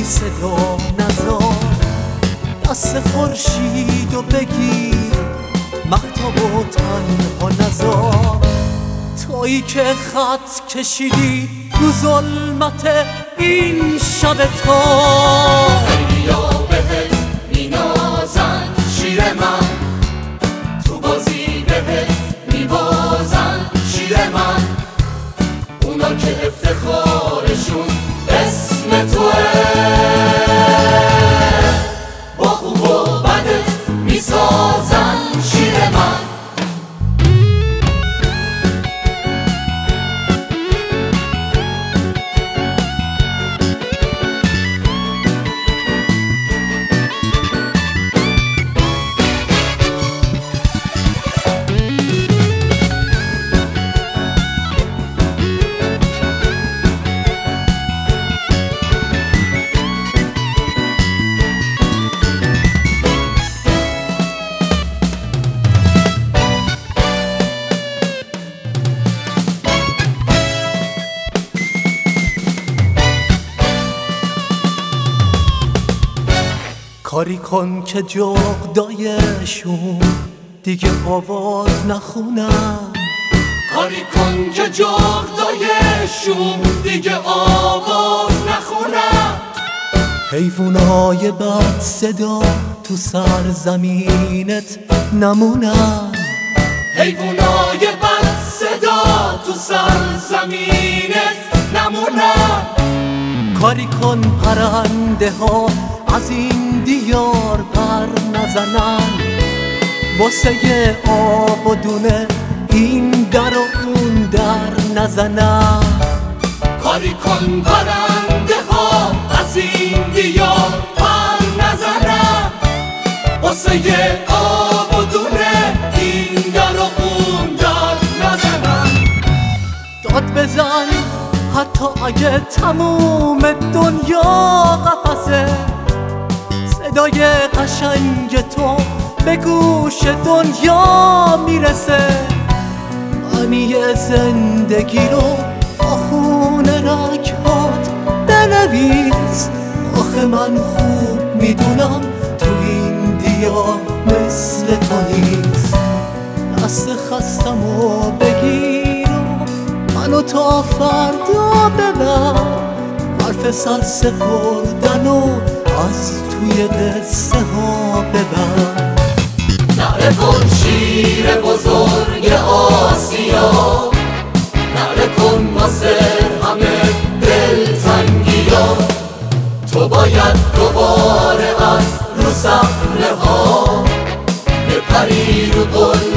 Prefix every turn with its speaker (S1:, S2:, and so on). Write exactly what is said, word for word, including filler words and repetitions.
S1: صدا نزار، دست خورشید و بگیر مهتاب و تنها نزار. تویی که خط کشیدی رو ظلمت این شب تار.
S2: خیلیا بهت مینازن شیر من، تو بازی بهت میبازن شیر من. اونا که افتخارشون اسم توه، با خوب و بدت میسازن شیر من.
S1: کاری کن که جغدایشون دیگه آواز نخونن.
S2: کاری کن که جغدایشون دیگه آواز نخونن.
S1: حیوانای بد صدا تو سرزمینت نمونن.
S2: حیوانای بد صدا تو سرزمینت نمونن.
S1: کاری کن پرنده ها از این دیار پر نزنن. واسه آب و دونه این در و اون در نزنن.
S2: کاری کن پرنده ها از این دیار پر نزنن. واسه آب و دونه این در و اون در نزنن.
S1: داد بزن حتی اگه تموم دنیا قفسه. صدای قشنگ تو به گوش دنیا میرسه. معنی زندگی رو آخون رگهات بنویس. آخه من خوب میدونم تو این دیار مثل تو نیست. دست خستم و بگیر و منو تا فردا ببر. حرف سر سپردن و از توی قصه ها ببر.
S2: نعره کن شیر بزرگ آسیا، نعره کن واسه همه دلتنگیا. تو باید دوباره از رو صحنه ها بپری رو گل